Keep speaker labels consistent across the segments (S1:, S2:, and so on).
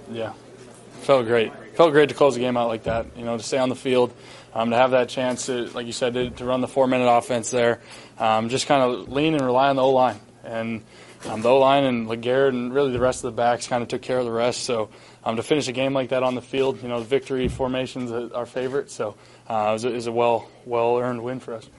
S1: Yeah, felt great. Felt great to close the game out like that. To stay on the field, to have that chance to, like you said, to run the 4-minute offense there, just kind of lean and rely on the O-line. And the O-line and LeGarrette and really the rest of the backs kind of took care of the rest. So to finish a game like that on the field, the victory formation's our favorite. So it was a well-earned win for us.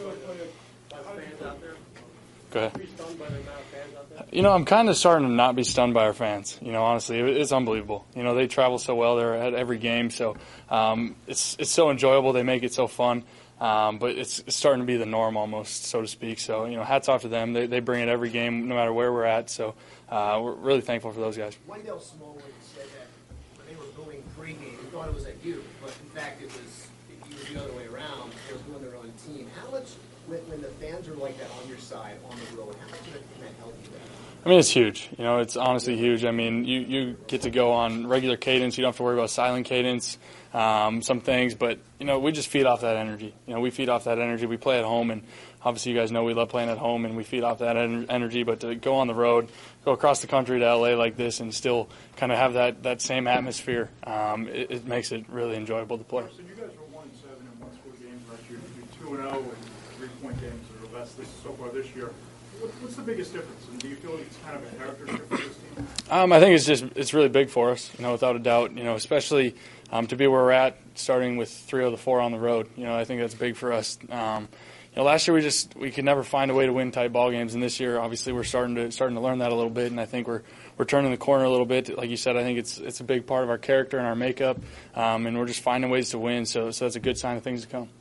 S1: Go ahead. I'm kind of starting to not be stunned by our fans. Honestly, it's unbelievable. They travel so well. They're at every game. So it's so enjoyable. They make it so fun. But it's starting to be the norm almost, so to speak. So, hats off to them. They bring it every game, no matter where we're at. So we're really thankful for those guys.
S2: Wendell Smallwood said that when they were booing pregame, he thought it was at you. But, in fact, it was the other way around. They were booing their own team. How much, when the fans are like that on your side, on the road, how much of it can that help you?
S1: It's huge. It's honestly huge. You get to go on regular cadence. You don't have to worry about silent cadence, some things. But, we just feed off that energy. We feed off that energy. We play at home, and obviously you guys know we love playing at home, and we feed off that energy. But to go on the road, go across the country to L.A. like this and still kind of have that same atmosphere, it makes it really enjoyable to play.
S3: So you guys were 1-7 in 1-score games last year. You're 2-0 in 3-point games or the best so far this year. What's the biggest difference? And do you feel like it's kind of a character shift for this team?
S1: I think it's really big for us, without a doubt. Especially to be where we're at, starting with 3 of the 4 on the road. I think that's big for us. Last year we could never find a way to win tight ball games, and this year obviously we're starting to learn that a little bit, and I think we're turning the corner a little bit. Like you said, I think it's a big part of our character and our makeup, and we're just finding ways to win. So that's a good sign of things to come.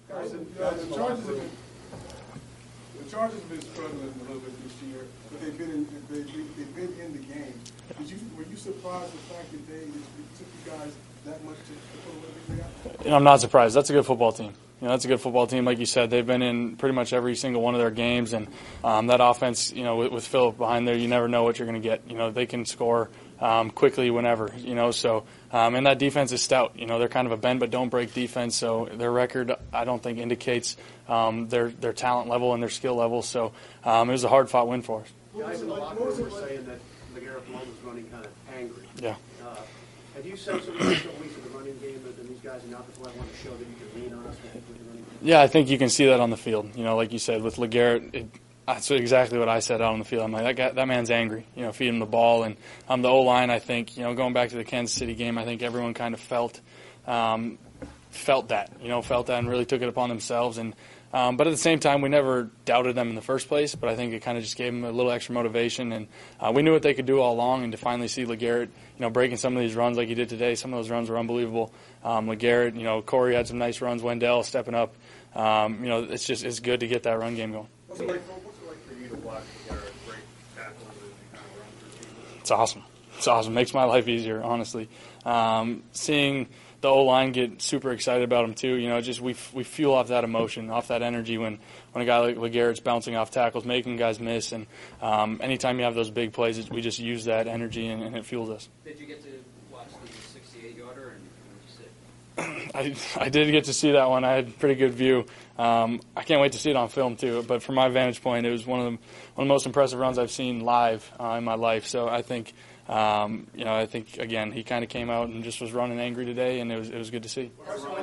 S4: The Chargers have been struggling a little bit this year, but they've been in the game. Were you surprised the fact that they took you guys that much to put a little bit out?
S1: I'm not surprised. That's a good football team. That's a good football team. Like you said, they've been in pretty much every single one of their games, and that offense, with Phillip behind there, you never know what you're going to get. They can score quickly whenever, so and that defense is stout. They're kind of a bend but don't break defense, so their record I don't think indicates their talent level and their skill level. So it was a hard-fought win for us.
S2: Guys in the locker room were saying that LeGarrette Blount was running kind of angry.
S1: Yeah.
S2: Have you sensed some weeks of the running game that these guys in the offensive line want to show that you can lean on us with the running game?
S1: Yeah, I think you can see that on the field. Like you said, with LeGarrette, that's exactly what I said out on the field. I'm like, that man's angry. Feed him the ball. And the O-line, I think, going back to the Kansas City game, I think everyone kind of felt that, felt that and really took it upon themselves. And but at the same time, we never doubted them in the first place, but I think it kind of just gave them a little extra motivation. And we knew what they could do all along, and to finally see LeGarrette, breaking some of these runs like he did today, some of those runs were unbelievable. LeGarrette, Corey had some nice runs, Wendell stepping up. It's good to get that run game going.
S3: What's it like for you to watch LeGarrette break tackles and kind of run through people?
S1: It's awesome. It's awesome. Makes my life easier, honestly. Seeing the O-line get super excited about him too. We fuel off that emotion, off that energy when a guy like LeGarrette's bouncing off tackles, making guys miss, and anytime you have those big plays, we just use that energy and it fuels us.
S5: Did you get to watch the 68-yarder and what did you say?
S1: I did get to see that one. I had a pretty good view. I can't wait to see it on film too. But from my vantage point, it was one of the most impressive runs I've seen live in my life. So I think. I think again he kind of came out and just was running angry today, and it was good to see.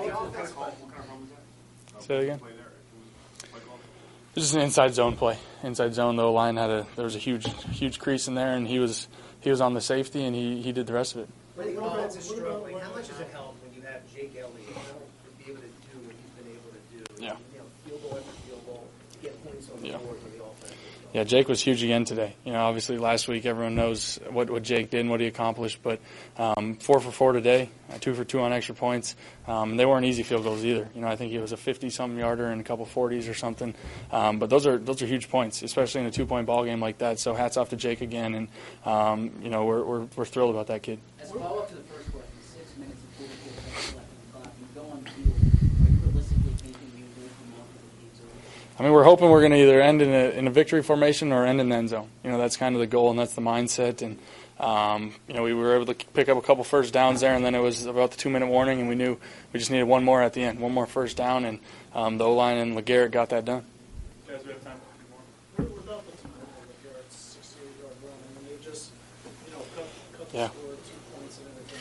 S1: Say that again. It was just an inside zone play. Inside zone, the line there was a huge crease in there, and he was on the safety, and he did the rest of it.
S2: When the offense is struggling, how much does it help when you have Jake Elliott to be able to do what he's been able to do?
S1: Yeah.
S2: Field goal after field goal, get points on the board for the offense.
S1: Yeah, Jake was huge again today. Obviously last week everyone knows what Jake did and what he accomplished, but 4 for 4 today, 2 for 2 on extra points. They weren't easy field goals either. I think it was a 50-something yarder and a couple 40s or something. But those are huge points, especially in a 2-point ball game like that. So hats off to Jake again, and we're thrilled about that kid.
S5: As a follow-up to the first question, 6 minutes and 44 seconds left in the clock. You go on the field. Are you realistically thinking you will come off of the game's over?
S1: We're hoping we're going to either end in a victory formation or end in the end zone. That's kind of the goal, and that's the mindset. And we were able to pick up a couple first downs there, and then it was about the 2-minute warning, and we knew we just needed one more at the end, one more first down, and the O-line and LeGarrette got that done.
S3: Guys, we have time for a few more.
S4: What about the time of LeGarrette's 68-yard run? They just cut the
S1: Yeah.
S4: score 2 points and everything.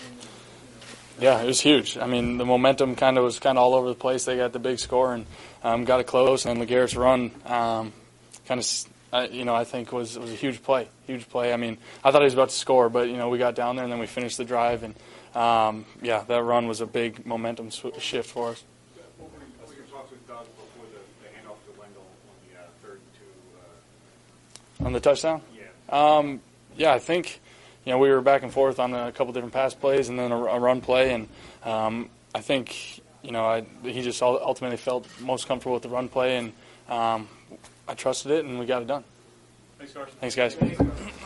S1: Yeah, it was huge. I mean, the momentum was all over the place. They got the big score and got it close, and LeGarrette's run I think was a huge play. Huge play. I mean, I thought he was about to score, but we got down there and then we finished the drive, and that run was a big momentum shift for us.
S3: What were your talks with Doug before the handoff to Wendell on the third and 2?
S1: On the touchdown?
S3: Yeah.
S1: I think we were back and forth on a couple different pass plays and then a run play, and I think he just ultimately felt most comfortable with the run play, and I trusted it, and we got it done.
S3: Thanks, Carson.
S1: Thanks, guys.